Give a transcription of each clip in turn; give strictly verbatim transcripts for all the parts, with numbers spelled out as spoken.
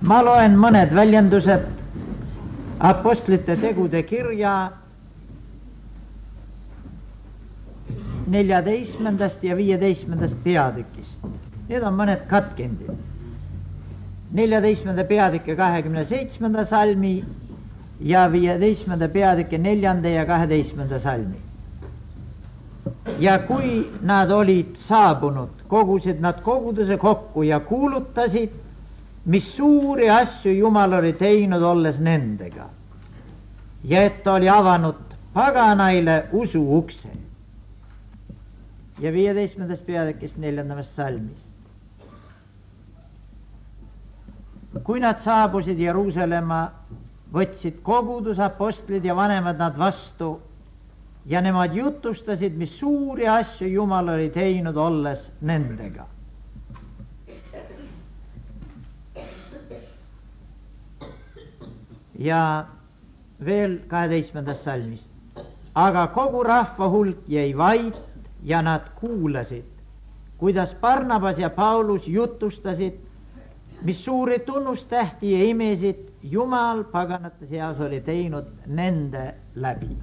Ma loen mõned väljendused Apostlite tegude kirja neljateistkümnendast ja viieteistkümnendast peatükist. Need on mõned katkendid. neljateistkümnenda peatüki kahekümne seitsmenda salmi ja viieteistkümnenda peatüki neljanda ja kaheteistkümnenda salmi. Ja kui nad olid saabunud, kogusid nad koguduse kokku ja kuulutasid, mis suuri asju Jumal oli teinud, olles nendega, ja et ta oli avanud paganaile usu ukse. Ja viieteistkümnendast peatükist neljandamast salmist. Kui nad saabusid Jeruusalemma, võtsid kogudus, apostlid ja vanemad nad vastu ja nemad jutustasid, mis suuri asju Jumal oli teinud, olles nendega. Ja veel kaheteistkümnendast salmist. Aga kogu rahva hulk jäi vait ja nad kuulasid, kuidas Barnabas ja Paulus jutustasid, mis suuri tunnustähti ja imesid Jumal paganate seas oli teinud nende läbi.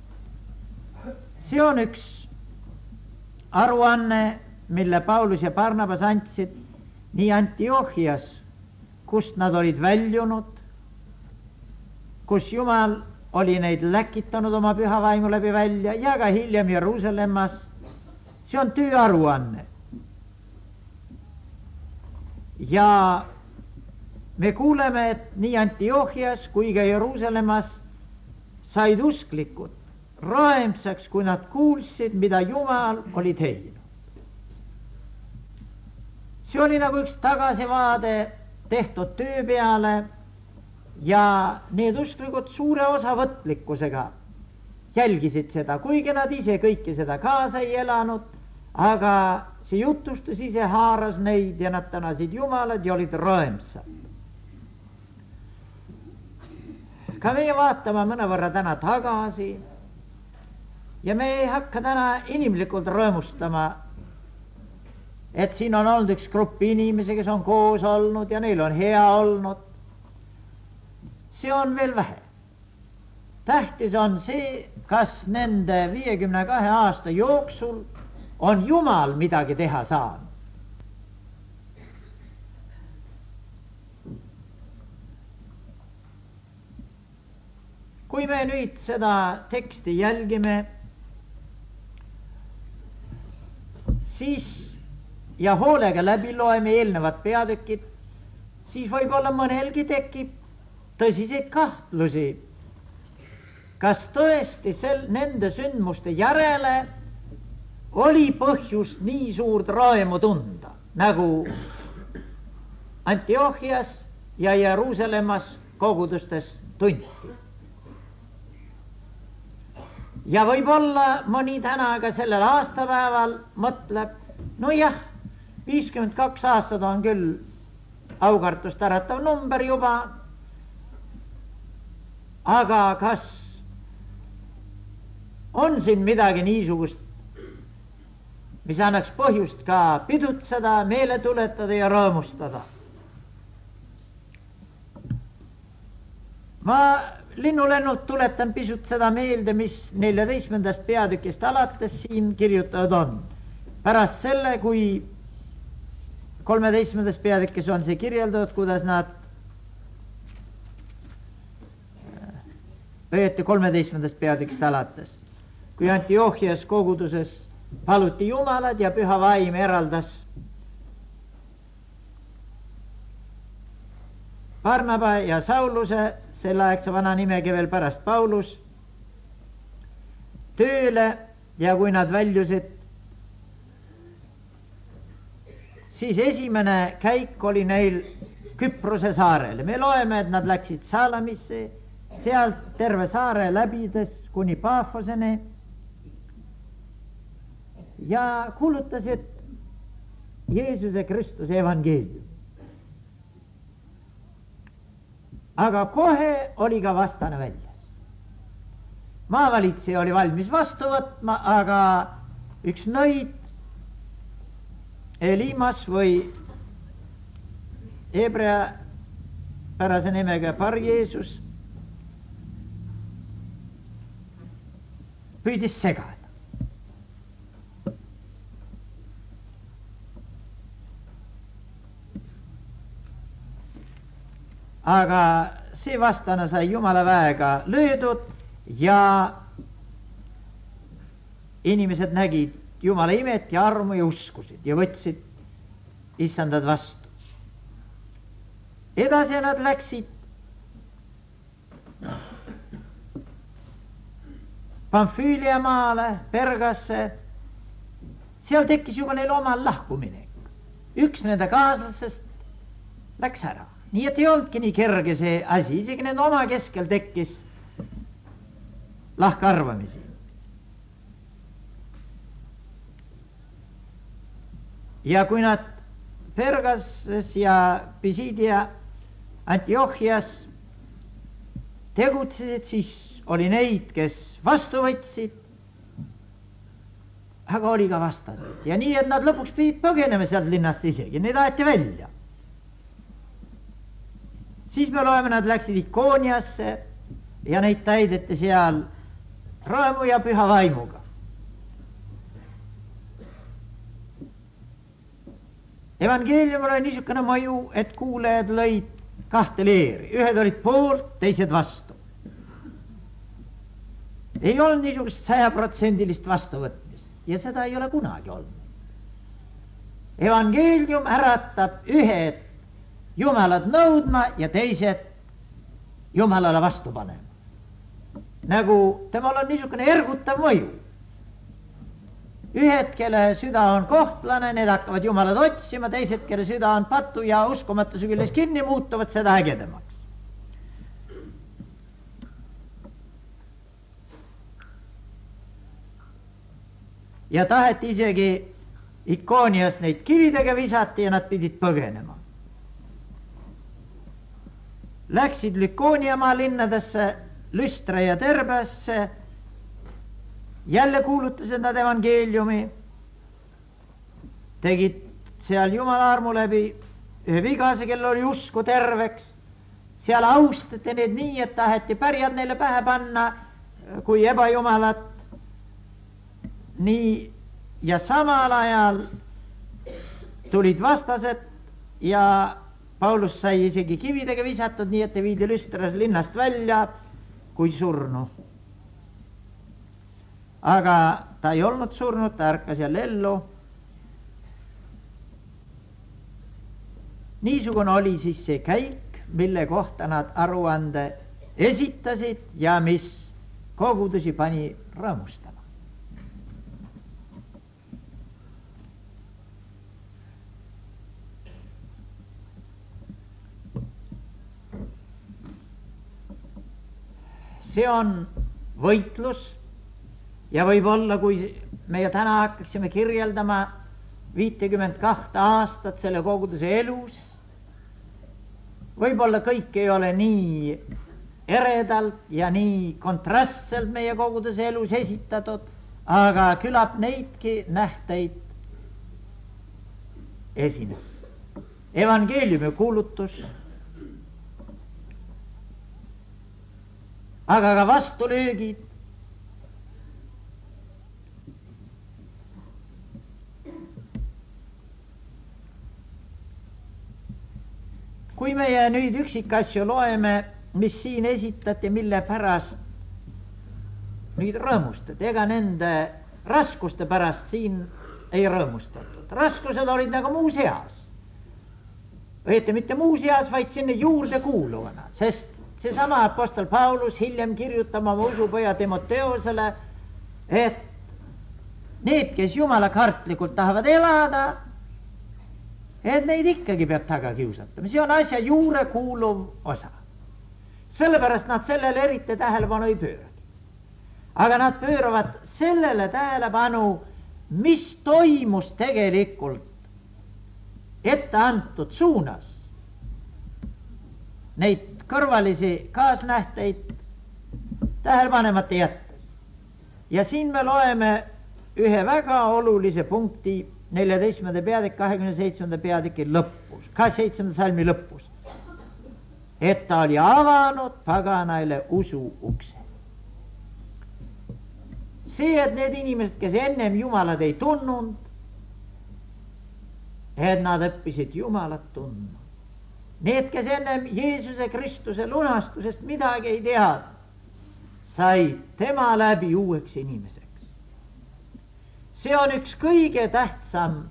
See on üks aruanne, mille Paulus ja Barnabas andsid nii Antiochias, kust nad olid väljunud, kus Jumal oli neid läkitanud oma püha vaimu läbi välja, ja ka hiljem Jeruusalemmas. See on tööaruanne. Ja me kuuleme, et nii Antiochias kui ka Jeruusalemmas said usklikud raemsaks, kui nad kuulsid, mida Jumal oli teinud. See oli nagu üks tagasivaade tehtud töö peale ja need usklikud suure osavõtlikkusega jälgisid seda, kuigi nad ise kõike seda kaasa ei elanud, aga see jutustus ise haaras neid ja nad tänasid Jumalat ja olid rõõmsad. Ka meie vaatame mõnevõrra täna tagasi ja me ei hakka täna inimlikult rõõmustama, et siin on olnud üks grupp inimesi, kes on koos olnud ja neil on hea olnud. See on veel vähe. Tähtis on see, kas nende viiekümne kahe aasta jooksul on Jumal midagi teha saanud. Kui me nüüd seda teksti jälgime, siis ja hoolega läbi loeme eelnevad peatükid, siis võib-olla mõnelgi tekib tõsiseid kahtlusi, kas tõesti sel, nende sündmuste järele oli põhjust nii suurt rõõmu tunda, nagu Antiochias ja Jeruusalemmas kogudustes tunti. Ja võib-olla mõni täna ka sellel aastapäeval mõtleb, no jah, viiskümmend kaks aastad on küll aukartust äratav number juba, aga kas on siin midagi niisugust, mis annaks põhjust ka pidutseda, meele tuletada ja rõõmustada? Ma linnulennult tuletan pisut seda meelde, mis neljateistkümnendast peatükist alates siin kirjutatud on. Pärast selle, kui kolmeteistkümnendas peatükis on see kirjeldatud, kuidas nad õieti kolmeteistkümnendast peatükist alates, kui Antiochias koguduses paluti Jumalat ja püha vaim eraldas Barnaba ja Sauluse, selle aegse vana nimegi veel pärast Paulus, tööle, ja kui nad väljusid, siis esimene käik oli neil Küprose saarele. Me loeme, et nad läksid Salamisse, sealt terve saare läbides kuni Paafoseni ja kuulutasid Jeesuse Kristuse evangeeliumi. Aga kohe oli ka vastane väljas. Maavalitseja oli valmis vastu võtma, aga üks nõid, Elimas või Hebrea pärase nimega Bar Jeesus, püüdis segada. Aga see vastane sai Jumala väega löödud ja inimesed nägid Jumala imet ja armu ja uskusid ja võtsid issandad vastu. Edasi nad läksid Pamfüülia maale, Pergasse. Seal tekkis juba neil omal lahkuminek. Üks nende kaaslasest läks ära. Nii et ei olnudki nii kerge see asi, isegi nende oma keskel tekkis lahkarvamisi. Ja kui nad Pergases ja Pisidia Antiochias tegutsesid, siis oli neid, kes vastu võtsid, aga oli ka vastased. Ja nii, et nad lõpuks pidid põgenema sealt linnast isegi, neid aeti välja. Siis me loeme, nad läksid Ikooniasse ja neid täideti seal rõõmu ja püha vaimuga. Evangeeliumil oli niisugune mõju, et kuulajad lõid kahte leeri. Ühed olid poolt, teised vastu. Ei olnud niisugust sajaprotsendilist vastuvõtmist ja seda ei ole kunagi olnud. Evangeelium äratab ühed Jumalad nõudma ja teised Jumalale vastu panema. Nagu temal on niisugune ergutav mõju. Ühed, kelle süda on kohtlane, need hakkavad Jumalad otsima, teised, kelle süda on patu ja uskomatuse küljes kinni, muutuvad seda ägedamaks. Ja taheti isegi Ikoonias neid kividega visati ja nad pidid põgenema. Läksid Lükooniamaa linnadesse, Lüstra ja Terbasse, jälle kuulutasid nad evangeeliumi, tegid seal Jumala armu läbi ühe vigase, kel oli usku terveks, seal austati need nii, et taheti pärjad neile pähe panna kui ebajumalat. Nii, ja samal ajal tulid vastased ja Paulus sai isegi kividega visatud, nii et ta viidi Lüstras linnast välja kui surnu. Aga ta ei olnud surnud, ta ärkas jälle ellu. Niisugune oli siis see käik, mille kohta nad aruande esitasid ja mis kogudusi pani rõõmustama. See on võitlus ja võib-olla, kui meie täna hakkaksime kirjeldama viitekümmet kahte aastat selle koguduse elus, võib-olla kõik ei ole nii eredalt ja nii kontrastselt meie koguduse elus esitatud, aga küllap neidki nähteid esines. Evangeeliumi kuulutus, aga ka vastulöögid, kui meie nüüd üksikasju loeme, mis siin esitati, mille pärast nüüd rõõmustati, ega nende raskuste pärast siin ei rõõmustatud. Raskused olid nagu muus eas. Õieti mitte muus eas, vaid sinna juurde kuuluvana, sest seesama apostel Paulus hiljem kirjutama oma usupoja Timoteosele, et need, kes Jumala kartlikult tahavad elada, et neid ikkagi peab taga kiusatama. See on asja juure kuuluv osa. Sellepärast nad sellele eriti tähelepanu ei pööragi. Aga nad pööravad sellele tähelepanu, mis toimus tegelikult ette antud suunas. Neid kõrvalisi kaasnähteid tähelepanemata jättes. Ja siin me loeme ühe väga olulise punkti neljateistkümnenda peatükki, kahekümne seitsmenda peatüki lõpus, ka seitsmenda salmi lõpus. et ta oli avanud paganaile usu ukse. See, et need inimesed, kes ennem Jumalat ei tunnud, et nad õppisid Jumalat tundma. Need, kes ennem Jeesuse Kristuse lunastusest midagi ei tead, said tema läbi uueks inimeseks. See on üks kõige tähtsam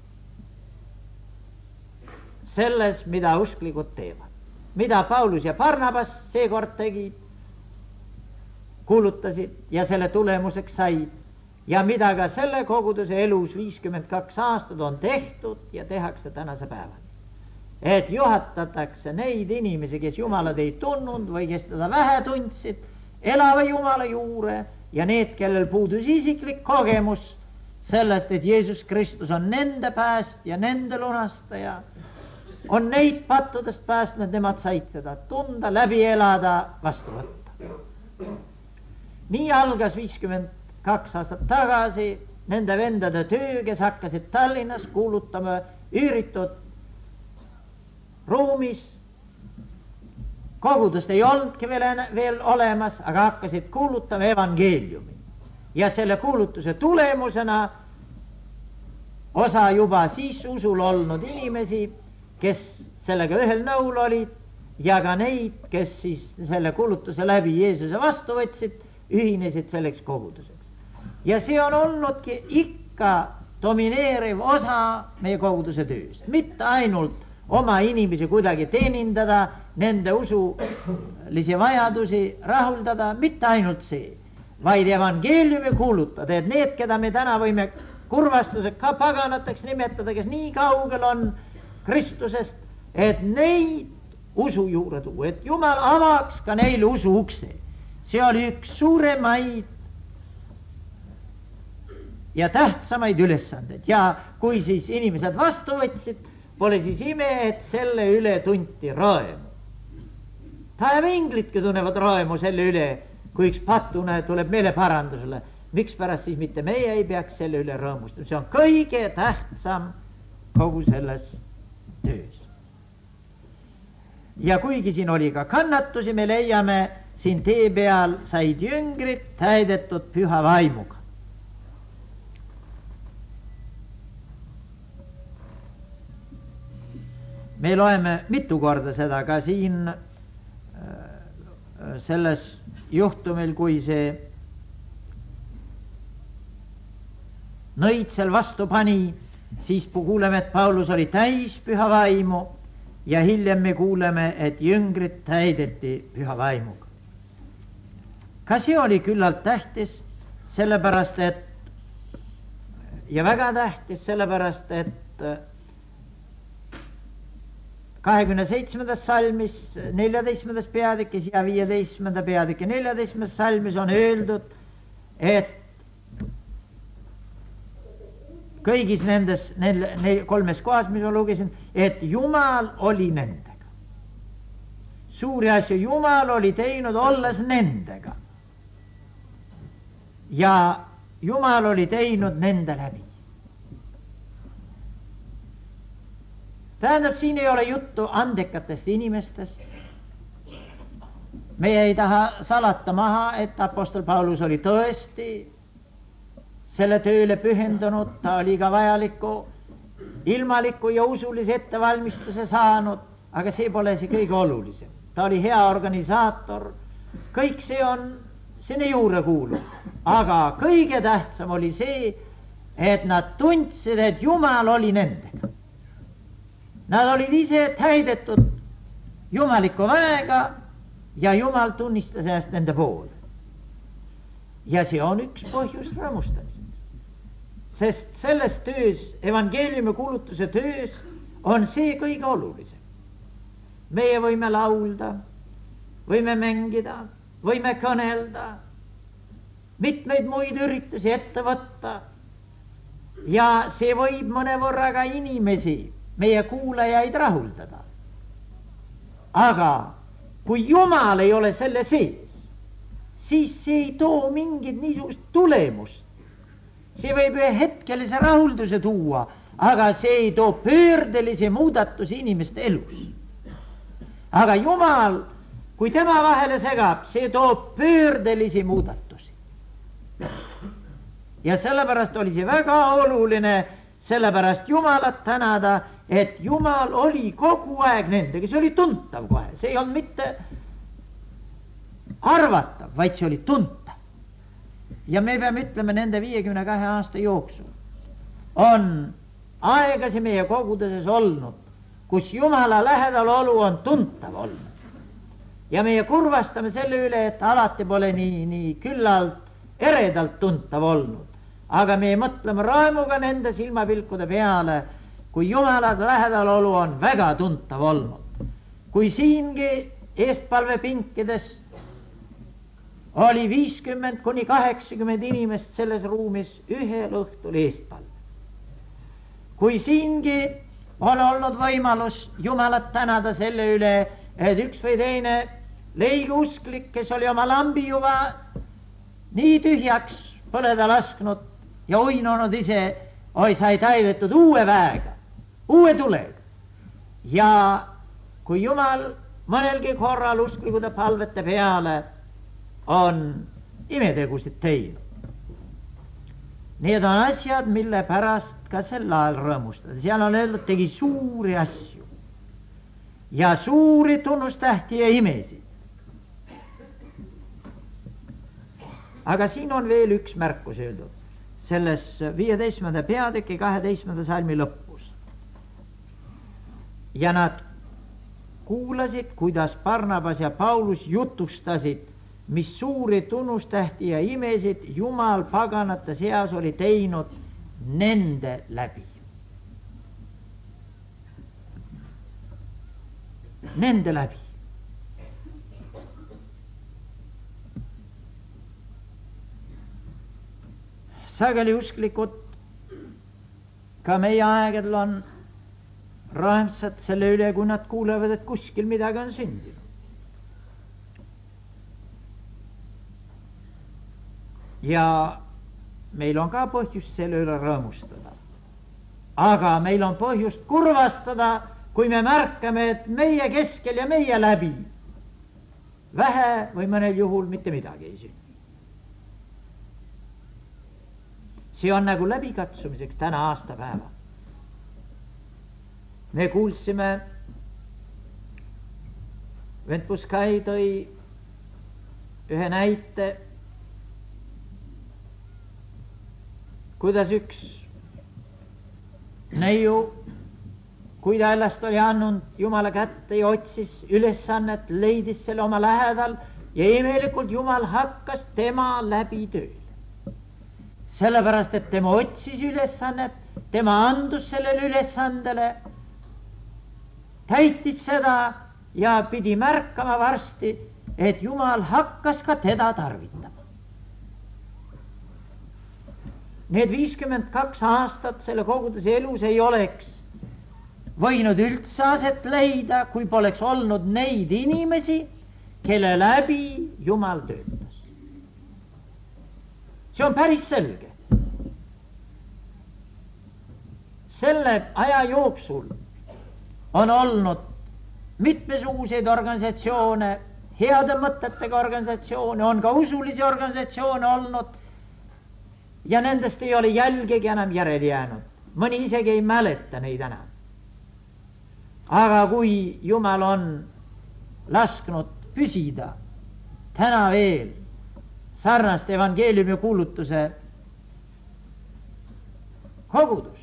selles, mida usklikud teevad. Mida Paulus ja Barnabas seekord tegid, kuulutasid ja selle tulemuseks said. Ja mida ka selle koguduse elus viiskümmend kaks aastat on tehtud ja tehakse tänase päevani. Et juhatatakse neid inimesi, kes Jumalat ei tunnud või kes teda vähe tundsid, elava Jumala juure, ja need, kellel puudus isiklik kogemus sellest, et Jeesus Kristus on nende pääst ja nende lunastaja, on neid pattudest päästnud, nemad said seda tunda, läbi elada, vastu võtta. Nii algas viiskümmend kaks aastat tagasi nende vendade töö, kes hakkasid Tallinnas kuulutama üüritud ruumis. Kogudust ei olnudki veel, veel olemas, aga hakkasid kuulutama evangeeliumi. Ja selle kuulutuse tulemusena osa juba siis usul olnud inimesi, kes sellega ühel nõul olid, ja ka neid, kes siis selle kuulutuse läbi Jeesuse vastu võtsid, ühinesid selleks koguduseks. Ja see on olnudki ikka domineeriv osa meie koguduse tööst. Mitte ainult oma inimesi kuidagi teenindada, nende usulisi vajadusi rahuldada, mitte ainult see, vaid evangeeliumi kuulutada, et need, keda me täna võime kurvastusega ka paganateks nimetada, kes nii kaugel on Kristusest, et neid usu juurde tuua, et Jumal avaks ka neile usu ukse. See oli üks suuremaid ja tähtsamaid ülesandeid. Ja kui siis inimesed vastu võtsid, pole siis ime, et selle üle tunti rõõmu. Taeva inglitki tunnevad rõõmu selle üle, kui üks patune tuleb meile parandusele. Miks pärast siis mitte meie ei peaks selle üle rõõmustama? See on kõige tähtsam kogu selles töös. Ja kuigi siin oli ka kannatusi, me leiame, siin tee peal said jüngrid täidetud püha vaimuga. Me loeme mitu korda seda ka siin selles juhtumil, kui see nõitsel vastu pani, siis kuuleme, et Paulus oli täis püha vaimu, ja hiljem me kuuleme, et jüngrid täideti püha vaimuga. Ka see oli küllalt tähtis, sellepärast et, ja väga tähtis, sellepärast et kahekümne seitsmendas salmis, neljateistkümnendas peatükis ja viieteistkümnenda peatüki neljateistkümnendas salmis on öeldud, et kõigis nendes nel, nel, kolmes kohas, mis ma lugesin, et Jumal oli nendega. Suuri asju Jumal oli teinud, olles nendega. Ja Jumal oli teinud nende läbi. Tähendab, siin ei ole juttu andekatest inimestest. Meie ei taha salata maha, et apostel Paulus oli tõesti selle tööle pühendunud, ta oli ka vajaliku ilmaliku ja usulise ettevalmistuse saanud, aga see pole see kõige olulisem. Ta oli hea organisaator, kõik see on sinne juurde kuulub, aga kõige tähtsam oli see, et nad tundsid, et Jumal oli nendega. Nad olid ise täidetud jumaliku väega ja Jumal tunnistas ennast nende poole. Ja see on üks põhjus rõõmustamiseks. Sest selles töös, evangeeliumi kuulutuse töös, on see kõige olulisem. Meie võime laulda, võime mängida, võime kõnelda, mitmeid muid üritusi ette võtta. Ja see võib mõnevõrra ka inimesi, meie kuulajaid rahuldada. Aga kui Jumal ei ole selle sees, siis see ei too mingit niisugust tulemust. See võib ühe hetkelise rahulduse tuua, aga see ei too pöördelisi muudatusi inimeste elus. aga Jumal, kui tema vahele segab, see toob pöördelisi muudatusi. Ja sellepärast oli see väga oluline, sellepärast Jumalat tänada, et Jumal oli kogu aeg nendega, see oli tuntav kohe, see ei olnud mitte arvatav, vaid see oli tuntav. Ja me peame ütlema, nende viiekümne kahe aasta jooksul on aegasi meie koguduses olnud, kus Jumala lähedalolu on tuntav olnud. Ja meie kurvastame selle üle, et alati pole nii, nii küllalt eredalt tuntav olnud. Aga me mõtleme raimuga nende silmapilkude peale, kui Jumala lähedalolu on väga tuntav olnud. Kui siingi eestpalvepinkides oli viiskümmend kuni kaheksakümmend inimest selles ruumis ühel õhtul eestpalve. Kui siingi on olnud võimalus Jumalat tänada selle üle, et üks või teine leigusklik, kes oli oma lambi juba nii tühjaks põleda lasknud ja uinunud ise, oi sai täidetud uue väega, uue tulega. Ja kui Jumal mõnelgi korral usklikude palvete peale on imetegusid teinud. Need on asjad, mille pärast ka sel ajal rõõmustada. Seal on öeldud, tegi suuri asju ja suuri tunnustähti ja imesid. Aga siin on veel üks märkus öeldud selles viieteistkümnenda peatüki kaheteistkümnenda salmi lõpus. Ja nad kuulasid, kuidas Barnabas ja Paulus jutustasid, mis suuri tunnustähti ja imesid Jumal paganate seas oli teinud nende läbi. Nende läbi. Sageli usklikud ka meie aegadel on rõõmsad selle üle, kui nad kuulevad, et kuskil midagi on sündinud. Ja meil on ka põhjust selle üle rõõmustada. Aga meil on põhjust kurvastada, kui me märkame, et meie keskel ja meie läbi vähe või mõnel juhul mitte midagi ei sünni. See on nagu läbikatsumiseks täna aastapäeva. Me kuulsime, Vent Puskai tõi ühe näite, kuidas üks neiu, kui ta ennast oli andnud Jumala kätte ja otsis ülesannet, leidis selle oma lähedal ja imelikult Jumal hakkas tema läbi tööle. Sellepärast, et tema otsis ülesannet, tema andus sellele ülesandele, täitis seda ja pidi märkama varsti, et Jumal hakkas ka teda tarvitama. Need viiskümmend kaks aastat selle koguduse elus ei oleks võinud üldse aset leida, kui poleks olnud neid inimesi, kelle läbi Jumal töötas. See on päris selge. Selle aja jooksul on olnud mitmesuguseid organisatsioone, heade mõtetega organisatsioone, on ka usulisi organisatsioone olnud ja nendest ei ole jälgegi enam järele jäänud. Mõni isegi ei mäleta neid enam. Aga kui Jumal on lasknud püsida täna veel sarnast evangeeliumi kuulutuse kogudust,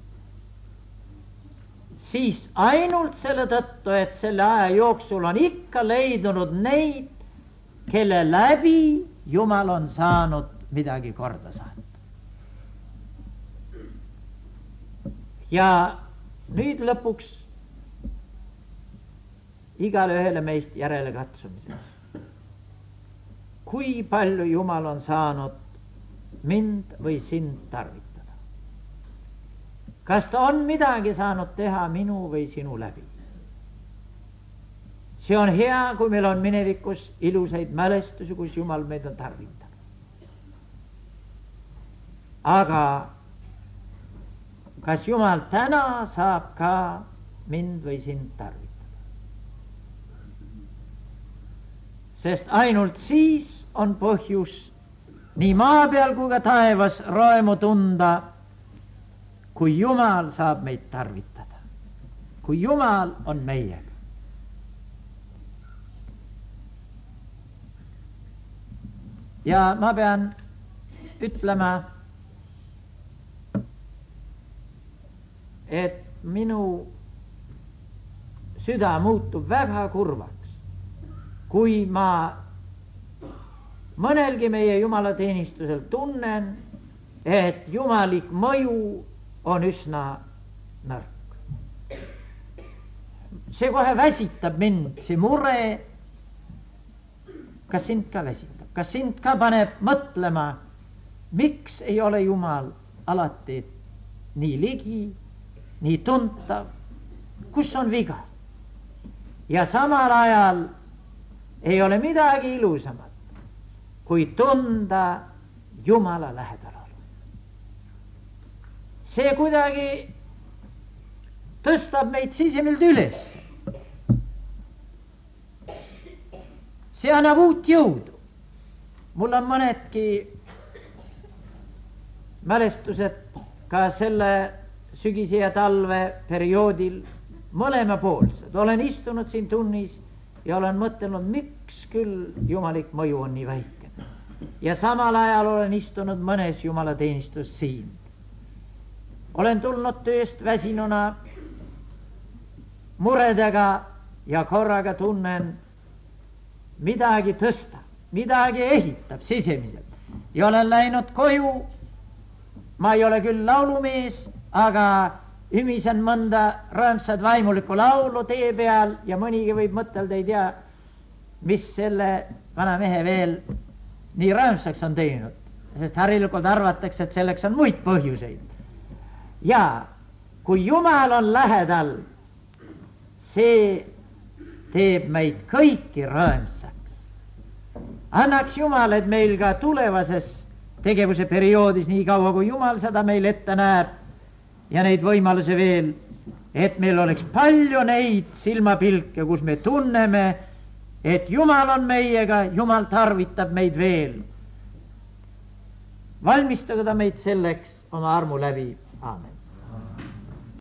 siis ainult selle tõttu, et selle aja jooksul on ikka leidunud neid, kelle läbi Jumal on saanud midagi korda saata. Ja nüüd lõpuks igale ühele meist järele katsumiseks. Kui palju Jumal on saanud mind või sind tarvitada? Kas ta on midagi saanud teha minu või sinu läbi? See on hea, kui meil on minevikus ilusaid mälestusi, kus Jumal meid on tarvitanud. Aga kas Jumal täna saab ka mind või sind tarvitada? sest ainult siis on põhjus nii maa peal kui ka taevas rõõmu tunda, kui Jumal saab meid tarvitada, kui Jumal on meiega. Ja ma pean ütlema, et minu süda muutub väga kurvaks, kui ma mõnelgi meie jumalateenistusel tunnen, et jumalik mõju on üsna nõrk. See kohe väsitab mind, see mure. Kas sind ka väsitab? Kas sind ka paneb mõtlema, miks ei ole Jumal alati nii ligi, nii tuntav, kus on viga? Ja samal ajal ei ole midagi ilusamat, kui tunda Jumala lähedal olla. See kuidagi tõstab meid sisemilt üles. See annab uut jõudu. Mul on mõnedki mälestused ka selle sügise ja talve perioodil mõlemapoolsed. Olen istunud siin tunnis ja olen mõtelnud, miks küll jumalik mõju on nii väike. Ja samal ajal olen istunud mõnes jumalateenistus siin. Olen tulnud tööst väsinuna muredega ja korraga tunnen midagi tõsta, midagi ehitab sisemiselt. Ja olen läinud koju, ma ei ole küll laulumees, aga ümisen mõnda rõõmsad vaimulikku laulu tee peal ja mõnigi võib mõtelda, ei tea, mis selle vana mehe veel nii rõõmsaks on teinud, sest harilikult arvatakse, et selleks on muid põhjuseid. Ja kui Jumal on lähedal, see teeb meid kõiki rõõmsaks. Annaks Jumal, et meil ka tulevases tegevuse perioodis, nii kaua kui Jumal seda meil ette näeb ja neid võimalusi veel, et meil oleks palju neid silmapilke, kus me tunneme, et Jumal on meiega, Jumal tarvitab meid veel. Valmistuge ta meid selleks oma armu läbi. Aamen.